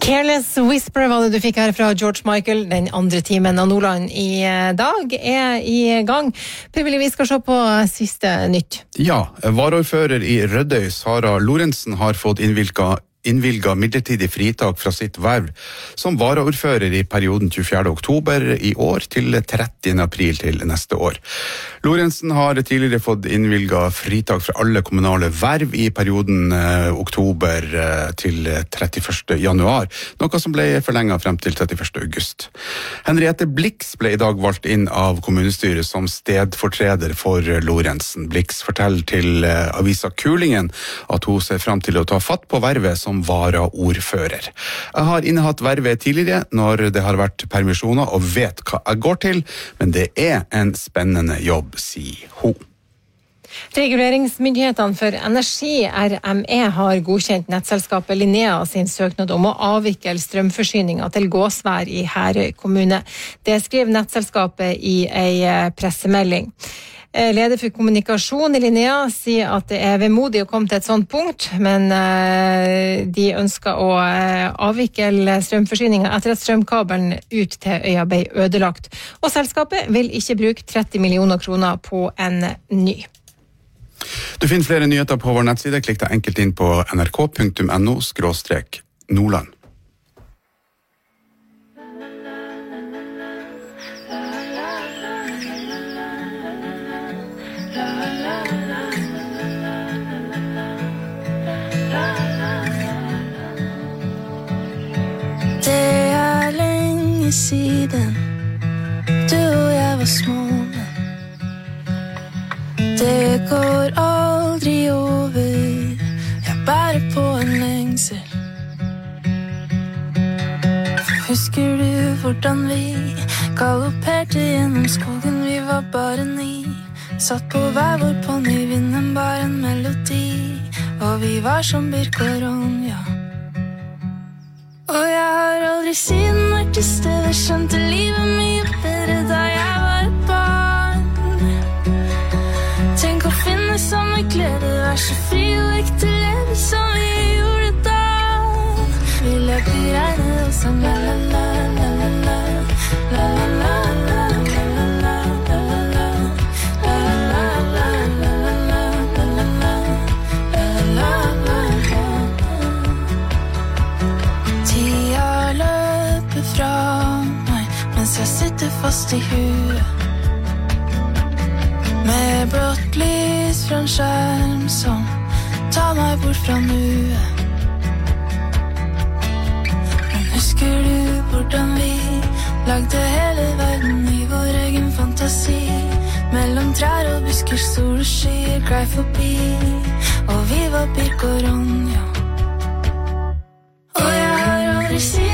Careless Whisper var det du fikk her fra George Michael. Den andre timen av Nordland i dag i gang. Per-Willy, vi skal se på siste nytt. Ja, varaordfører i Rødøy, Sara Lorentzen, har fått innvilget midlertidig fritak fra sitt verv som varaordfører i perioden 24. oktober i år til 30. april til neste år. Lorentzen har tidligere fått innvilget fritak fra alle kommunale verv i perioden oktober til 31. januar, noe som ble forlenget frem til 31. august. Henriette Blix ble i dag valgt inn av kommunestyret som stedfortreder for Lorentzen. Blix forteller til avisa Kulingen at hun ser frem til å ta fatt på vervet som varaordfører. Jeg har innehatt vervet tidligere når det har vært permisjoner og vet hva jeg går til, men det er en spennende jobb, sier hun. Reguleringsmyndighetene for energi, RME, har godkjent nettselskapet Linnea sin søknad om å avvikle strømforsyningen til Gåsvær i Herøy kommune. Det skriver nettselskapet i en pressemelding. Leder for kommunikasjon i Linnea sier at det er vemodig å komme til et sånt punkt, men de ønsker å avvikle strømforsyningen etter at strømkabelen ut til øya ble ødelagt. Og selskapet vil ikke bruke 30 millioner kroner på en ny. Du finner flere nyheter på vår nettside. Klikk deg enkelt inn på nrk.no/Nordland. Siden du og jeg var små, det går aldri over. Jeg bærer på en lengsel. Husker du hvordan vi galopperte gjennom skogen? Vi var bare 9, satt på hver vår ponni, vinden bar en melodi, og vi var som Birk og Ronja. Og jeg har aldri siden vært til stede, skjønte livet mye bedre da jeg var et barn. Tenk å finne samme glede, vær så fri og ekte leve som vi gjorde da. Vi løp i regnet og sang la la la la la la la la la la. Jeg sitter fast i huet med blått lys fra en skjerm som tar meg bort fra nuet. Men husker du hvordan vi lagde hele verden i vår egen fantasi? Mellom trær og busker, sol og skyer glei forbi, og vi var Birk og Ronja. Og jeg har aldri siden